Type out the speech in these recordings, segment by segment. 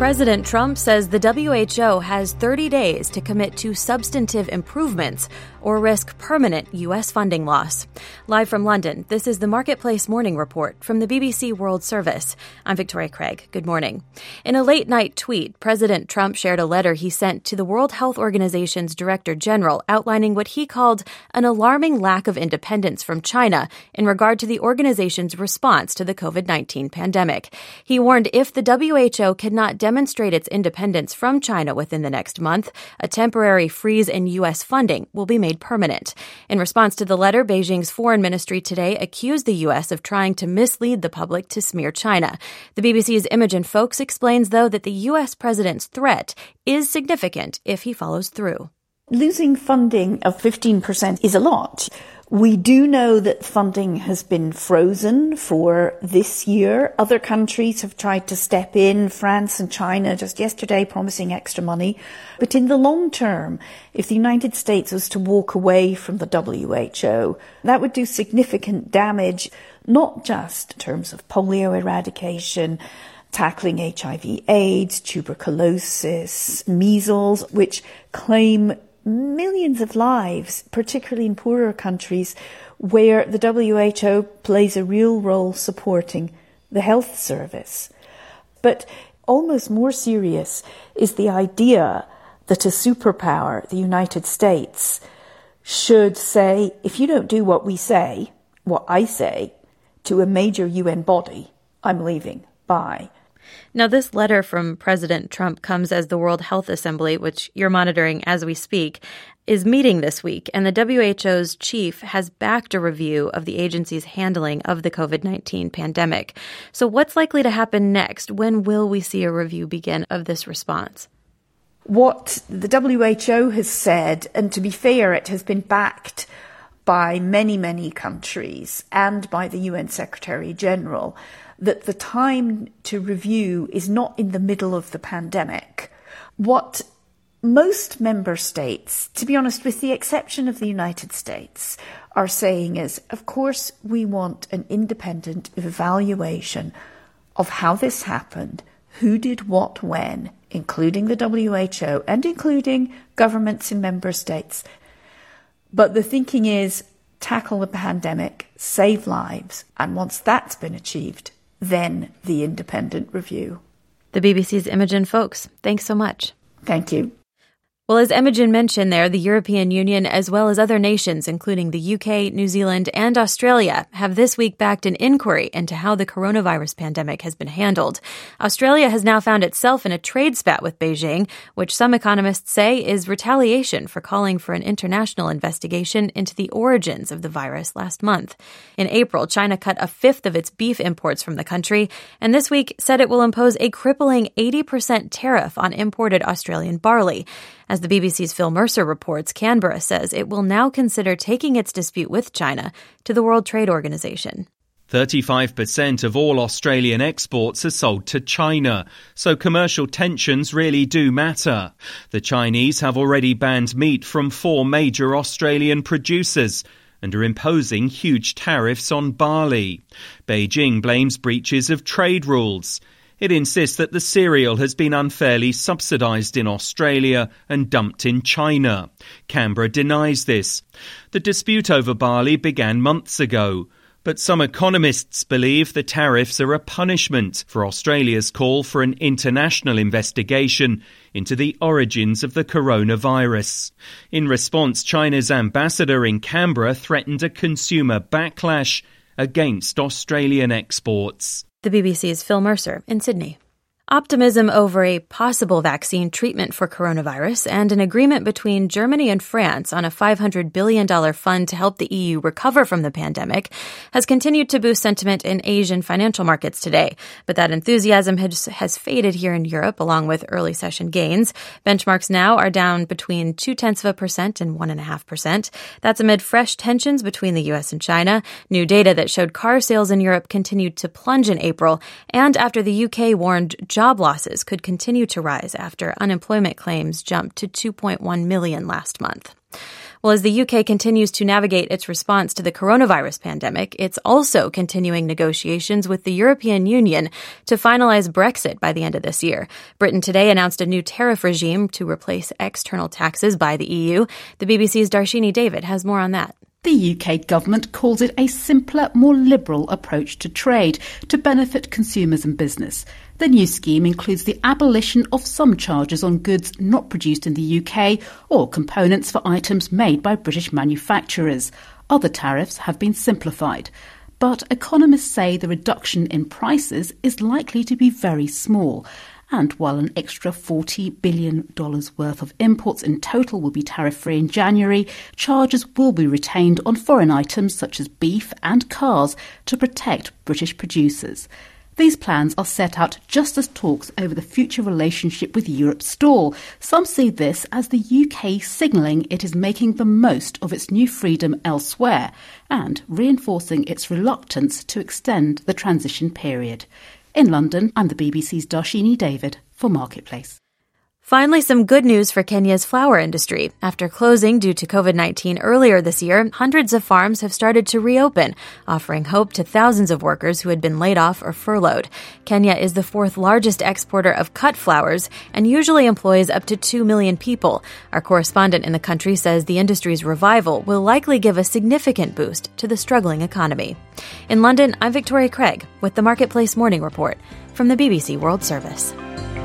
President Trump says the WHO has 30 days to commit to substantive improvements or risk permanent U.S. funding loss. Live from London, this is the Marketplace Morning Report from the BBC World Service. I'm Victoria Craig. Good morning. In a late-night tweet, President Trump shared a letter he sent to the World Health Organization's Director General outlining what he called an alarming lack of independence from China in regard to the organization's response to the COVID-19 pandemic. He warned if the WHO cannot demonstrate its independence from China within the next month, a temporary freeze in U.S. funding will be made permanent. In response to the letter, Beijing's foreign ministry today accused the U.S. of trying to mislead the public to smear China. The BBC's Imogen Folks explains, though, that the U.S. president's threat is significant if he follows through. Losing funding of 15% is a lot. We do know that funding has been frozen for this year. Other countries have tried to step in, France and China just yesterday promising extra money. But in the long term, if the United States was to walk away from the WHO, that would do significant damage, not just in terms of polio eradication, tackling HIV/AIDS, tuberculosis, measles, which claim millions of lives, particularly in poorer countries where the WHO plays a real role supporting the health service. But almost more serious is the idea that a superpower, the United States, should say, if you don't do what we say, what I say, to a major UN body, I'm leaving. Bye. Now, this letter from President Trump comes as the World Health Assembly, which you're monitoring as we speak, is meeting this week, and the WHO's chief has backed a review of the agency's handling of the COVID-19 pandemic. So what's likely to happen next? When will we see a review begin of this response? What the WHO has said, and to be fair, it has been backed by many, many countries and by the UN Secretary General, that the time to review is not in the middle of the pandemic. What most member states, to be honest, with the exception of the United States, are saying is, of course, we want an independent evaluation of how this happened, who did what when, including the WHO and including governments in member states. But the thinking is tackle the pandemic, save lives, and once that's been achieved, then the independent review. The BBC's Imogen Folks, thanks so much. Thank you. Well, as Imogen mentioned there, the European Union, as well as other nations, including the UK, New Zealand, and Australia, have this week backed an inquiry into how the coronavirus pandemic has been handled. Australia has now found itself in a trade spat with Beijing, which some economists say is retaliation for calling for an international investigation into the origins of the virus last month. In April, China cut a fifth of its beef imports from the country, and this week said it will impose a crippling 80% tariff on imported Australian barley. As the BBC's Phil Mercer reports, Canberra says it will now consider taking its dispute with China to the World Trade Organization. 35% of all Australian exports are sold to China, so commercial tensions really do matter. The Chinese have already banned meat from 4 major Australian producers and are imposing huge tariffs on barley. Beijing blames breaches of trade rules. It insists that the cereal has been unfairly subsidised in Australia and dumped in China. Canberra denies this. The dispute over barley began months ago, but some economists believe the tariffs are a punishment for Australia's call for an international investigation into the origins of the coronavirus. In response, China's ambassador in Canberra threatened a consumer backlash against Australian exports. The BBC's Phil Mercer in Sydney. Optimism over a possible vaccine treatment for coronavirus and an agreement between Germany and France on a $500 billion fund to help the EU recover from the pandemic has continued to boost sentiment in Asian financial markets today. But that enthusiasm has faded here in Europe, along with early session gains. Benchmarks now are down between 0.2% and 1.5%. That's amid fresh tensions between the U.S. and China. New data that showed car sales in Europe continued to plunge in April, and after the UK warned job losses could continue to rise after unemployment claims jumped to 2.1 million last month. Well, as the UK continues to navigate its response to the coronavirus pandemic, it's also continuing negotiations with the European Union to finalize Brexit by the end of this year. Britain today announced a new tariff regime to replace external taxes by the EU. The BBC's Darshini David has more on that. The UK government calls it a simpler, more liberal approach to trade to benefit consumers and business. The new scheme includes the abolition of some charges on goods not produced in the UK or components for items made by British manufacturers. Other tariffs have been simplified. But economists say the reduction in prices is likely to be very small. And while an extra $40 billion worth of imports in total will be tariff-free in January, charges will be retained on foreign items such as beef and cars to protect British producers. These plans are set out just as talks over the future relationship with Europe stall. Some see this as the UK signalling it is making the most of its new freedom elsewhere and reinforcing its reluctance to extend the transition period. In London, I'm the BBC's Darshini David for Marketplace. Finally, some good news for Kenya's flower industry. After closing due to COVID-19 earlier this year, hundreds of farms have started to reopen, offering hope to thousands of workers who had been laid off or furloughed. Kenya is the fourth largest exporter of cut flowers and usually employs up to 2 million people. Our correspondent in the country says the industry's revival will likely give a significant boost to the struggling economy. In London, I'm Victoria Craig with the Marketplace Morning Report from the BBC World Service.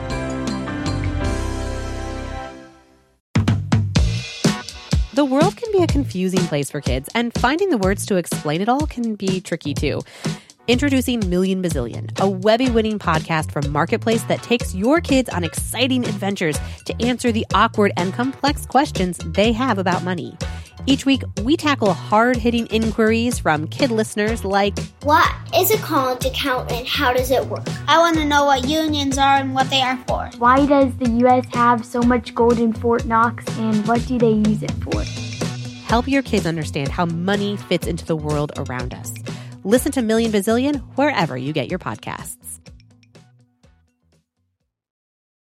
The world can be a confusing place for kids, and finding the words to explain it all can be tricky too. Introducing Million Bazillion, a Webby-winning podcast from Marketplace that takes your kids on exciting adventures to answer the awkward and complex questions they have about money. Each week, we tackle hard-hitting inquiries from kid listeners like, what is a college account and how does it work? I want to know what unions are and what they are for. Why does the U.S. have so much gold in Fort Knox and what do they use it for? Help your kids understand how money fits into the world around us. Listen to Million Bazillion wherever you get your podcasts.